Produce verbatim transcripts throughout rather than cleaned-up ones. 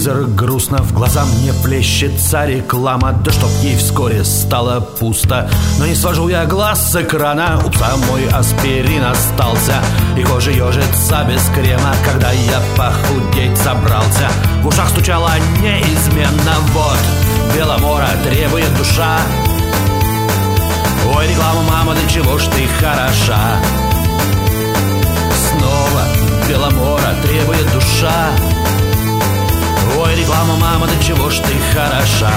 телевизор грустно, в глаза мне плещется реклама. Да чтоб ей вскоре стало пусто. Но не свожу я глаз с экрана. У пса мой аспирин остался, и кожа ежится без крема. Когда я похудеть собрался, в ушах стучало неизменно. Вот Беломора требует душа. Ой, реклама, мама, до чего ж ты хороша. Снова Беломора требует душа. Ой, реклама, мама, до чего ж ты хороша.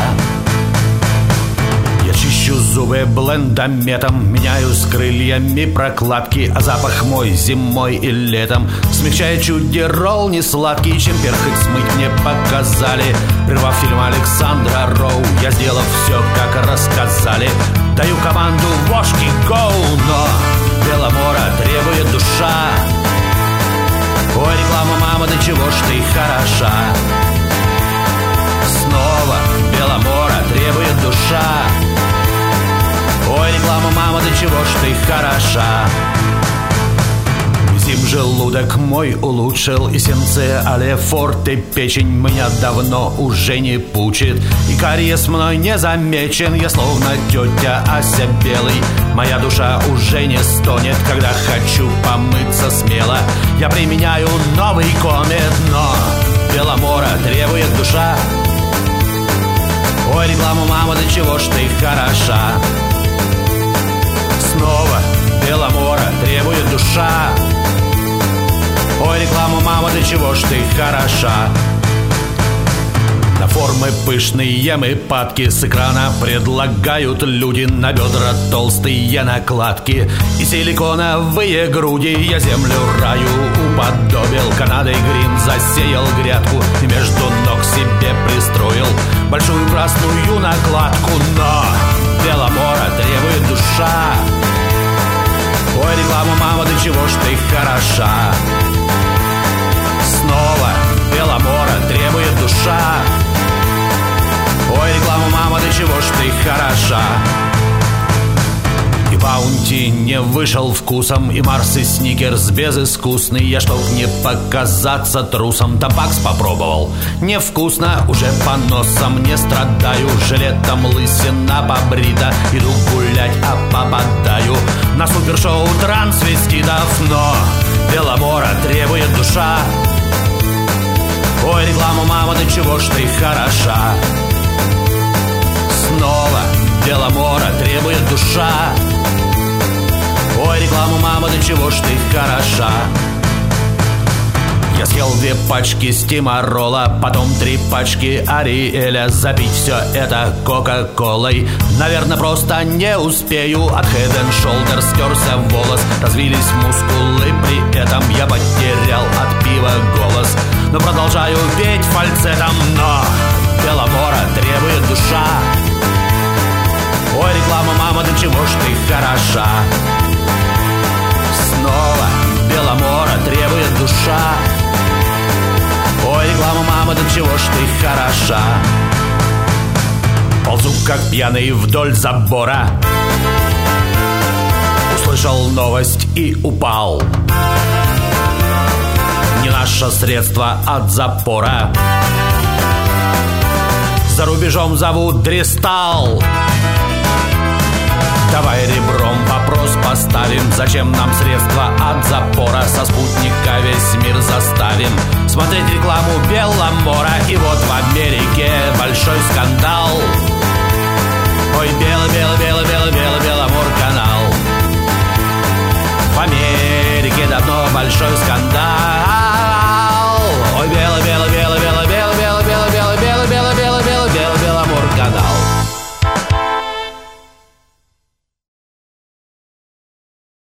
Я чищу зубы блендометом, меняю с крыльями прокладки, а запах мой зимой и летом смягчает чуть дирол несладкий. Чем перхоть смыть мне показали, прервав фильм Александра Роу. Я, сделав все, как рассказали, даю команду вошки гоу. Но Беломора требует душа. Ой, реклама, мама, до чего ж ты хороша. Снова Беломора требует душа. Ой, реклама, мама, до чего ж ты хороша. Зим желудок мой улучшил, и сенце алефорте печень меня давно уже не пучит. И кариес мной не замечен, я словно тетя Ася Белый. Моя душа уже не стонет, когда хочу помыться смело. Я применяю новый комет, но Беломора требует душа. Ой, реклама, мама, до чего ж ты хороша. Снова Беломора требует душа. Ой, реклама, мама, до чего ж ты хороша. На формы пышные мы падки, с экрана предлагают люди на бедра толстые накладки и силиконовые груди. Я землю раю уподобил, Канадой грин засеял грядку и между ног себе пристроил большую красную накладку. Но Беломора требует душа. Ой, реклама, мама, до чего ж ты хороша. Снова Беломора требует душа. Ой, реклама, мама, до чего ж ты хороша. И Баунти не вышел вкусом, и Марс и Сникерс безыскусный. Я, чтоб не показаться трусом, Табакс попробовал, невкусно, уже по носам не страдаю. Жилетом лысина побрита, иду гулять, а попадаю на супершоу трансвеститов. Но Беломора требует душа. Ой, реклама, мама, до чего ж ты хороша. Снова Беломора требует душа. Ой, реклама, мама, до чего ж ты хороша. Я съел две пачки стимарола, потом три пачки Ариэля. Запить все это кока-колой, наверное, просто не успею. От Head and Shoulders стерся волос, развились мускулы, при этом я потерял от пива голос. Но продолжаю петь фальцетом. Но Беломора требует душа. Ой, реклама, мама, до чего ж ты хороша. Снова Беломора требует душа. Ой, реклама, мама, до чего ж ты хороша. Ползу, как пьяный вдоль забора, услышал новость и упал. Не наше средство от запора, за рубежом зовут Дристал. Давай ребром вопрос поставим: зачем нам средства от запора? Со спутника весь мир заставим смотреть рекламу Беломора. И вот в Америке большой скандал. Ой, белый, белый, белый, белый, белый,